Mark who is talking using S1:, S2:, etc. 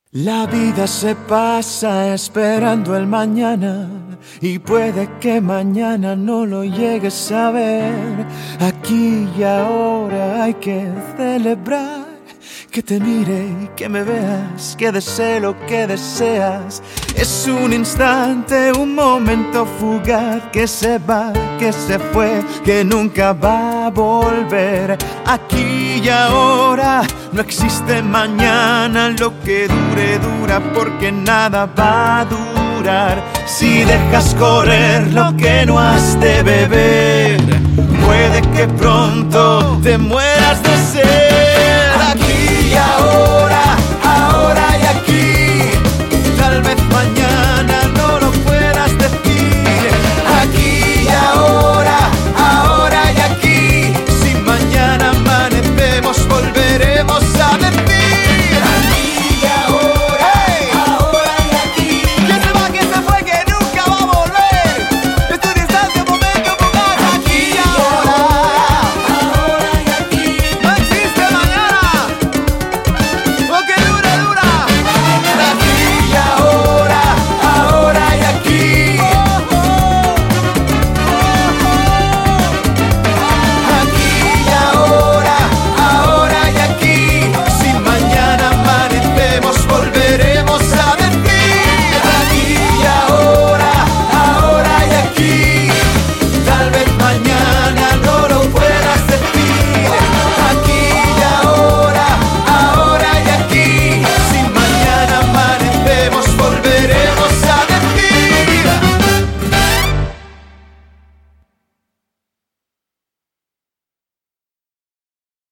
S1: La vida se pasa esperando el mañana y puede que mañana no lo llegues a ver. Aquí y ahora hay que celebrar, que te mire y que me veas, que desee lo que deseas. Es un instante, un momento fugaz que se va, que se fue, que nunca va a volver. Aquí y ahora no existe mañana, lo que dure, dura, porque nada va a durar. Si dejas correr lo que no has de beber, puede que pronto te mueras de sed. Aquí y ahora